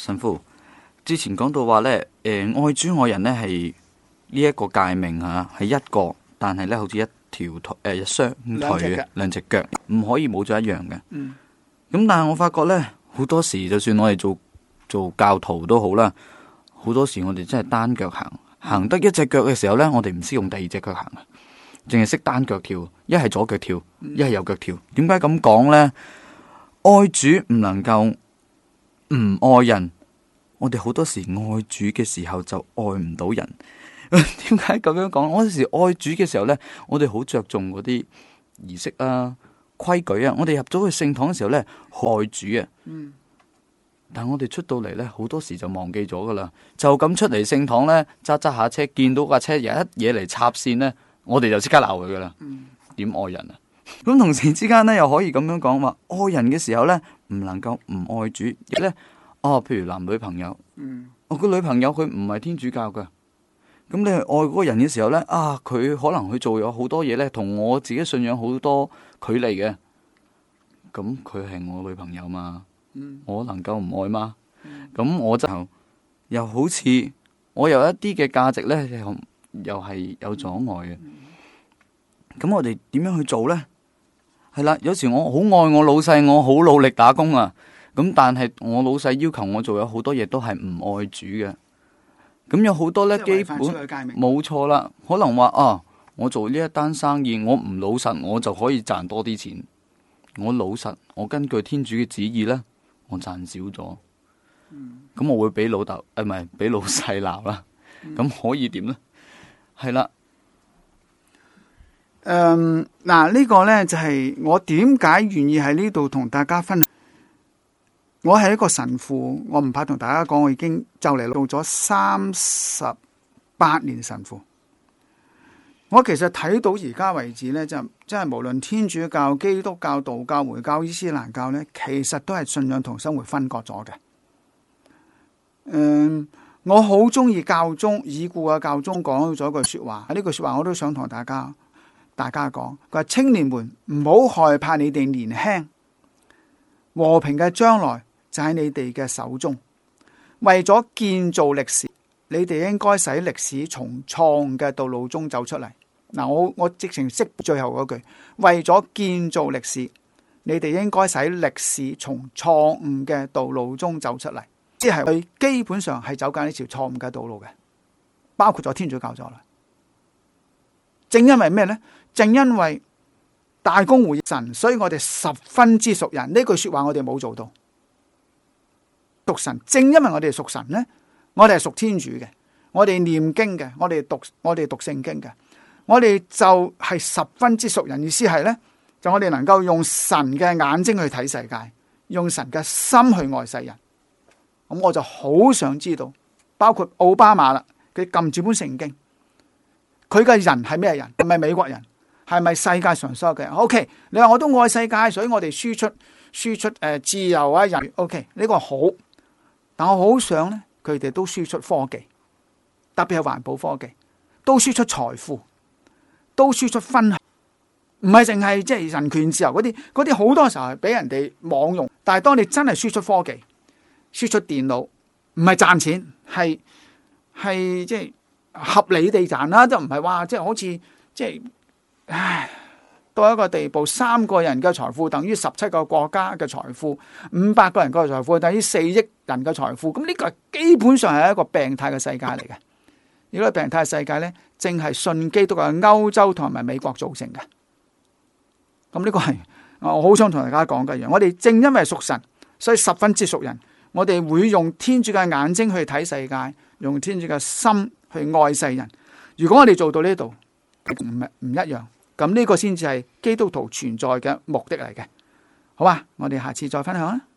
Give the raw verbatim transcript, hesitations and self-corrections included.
神父之前講到話咧，誒、呃、愛主愛人咧係呢一個誡命吓，係一個，但係咧好似一條腿誒，一雙腿嘅兩隻腳，唔可以冇咗一樣嘅。嗯，咁但係我發覺咧，好多時就算我哋做做教徒都好啦，好多時我哋真係單腳行，行得一隻腳嘅時候咧，我哋唔識用第二隻腳行啊，淨係識單腳跳，一係左腳跳，一係右腳跳。點解咁講咧？愛主唔能夠唔愛人，我哋好多時愛主嘅時候就愛唔到人。點解咁樣講？我有時愛主嘅時候呢，我哋好着重嗰啲儀式啊、規矩啊。我哋入咗去聖堂嘅時候呢，愛主啊。嗯。但我哋出到嚟呢，好多時就忘記咗噶啦。就咁出嚟聖堂呢，揸揸下車，見到架車有一嘢嚟插線呢，我哋就即刻鬧佢噶啦。嗯。點愛人啊？咁同時之間呢，又可以咁樣講話，愛人嘅時候呢，唔能夠唔愛主。亦呢，哦，譬如男女朋友，嗯，我個女朋友佢唔係天主教噶。咁你去愛嗰個人嘅時候呢，啊，佢可能去做咗好多嘢呢，同我自己信仰好多距離嘅。咁佢係我女朋友嘛，嗯、我能夠唔愛嗎？咁、嗯、我就又好似我有一啲嘅價值呢，又又係有阻礙嘅。咁、嗯、我哋點樣去做呢？係啦，有時我好愛我老細，我好努力打工啊。咁但係我老細要求我做有好多嘢都係唔愛主嘅。咁有好多咧，基本冇錯啦。可能話啊，我做呢一單生意，我唔老實，我就可以賺多啲錢。我老實，我根據天主嘅旨意咧，我賺少咗。咁、嗯、我會俾老豆誒，唔係俾老細鬧啦。咁、嗯、可以點咧？係啦。 誒、嗯，嗱、這個、呢個咧就係、是、我點解願意喺呢度同大家分享。我係一個神父，我唔怕同大家講，我已經就嚟到咗三十八年神父。我其實睇到而家為止咧，就真係無論天主教、基督教、道教、回教、伊斯蘭教咧，其實都係信仰同生活分割咗嘅。嗯，我好中意教宗已故嘅教宗講咗句說話，呢句說話我都想同大家大家講。佢話：青年們唔好害怕你哋年輕，和平嘅將來就喺你哋嘅手中。為咗建造歷史，你哋應該使歷史從錯誤嘅道路中走出嚟。嗱，我我直情識最後嗰句，為咗建造歷史，你哋應該使歷史從錯誤嘅道路中走出嚟。即係佢基本上係走緊呢條錯誤嘅道路嘅，包括咗天主教咗啦。正因為咩呢？正因為大公會神，所以我哋十分之屬人。呢句說話我哋冇做到。屬神，正因為我哋屬神呢，我哋係屬天主嘅，我哋念經嘅，我哋讀我哋讀聖經嘅，我哋就係十分之屬人。意思係呢，就我哋能夠用神嘅眼睛去睇世界，用神嘅心去愛世人。咁我就好想知道，包括奧巴馬啦，佢撳住本聖經，佢嘅人係咩人？係咪美國人？係咪世界上所有嘅人 ？OK， 你話我都愛世界，所以我哋輸出輸出誒、呃、自由啊人。OK， 呢個好。但我好想咧，佢哋都輸出科技，特別係環保科技，都輸出財富，都輸出分享，唔係淨係即係人權自由嗰啲，嗰啲好多時候係俾人哋妄用。但係當你真係輸出科技、輸出電腦，唔係賺錢，係係即係合理地賺啦，就唔係話即係好似即係，唉。到一個地步，三個人嘅財富等於十七個國家嘅財富，五百個人嘅財富等於四億人嘅財富。咁呢個基本上係一個病態嘅世界嚟嘅。呢個病態嘅世界呢，正係信基督嘅歐洲同埋美國造成嘅。咁呢個係我好想同大家講嘅樣。我哋正因為屬神，所以十分之屬人。我哋會用天主嘅眼睛去睇世界，用天主嘅心去愛世人。如果我哋做到呢度，唔係唔一樣。咁呢個先至係基督徒存在嘅目的嚟嘅，好啊！我哋下次再分享啦。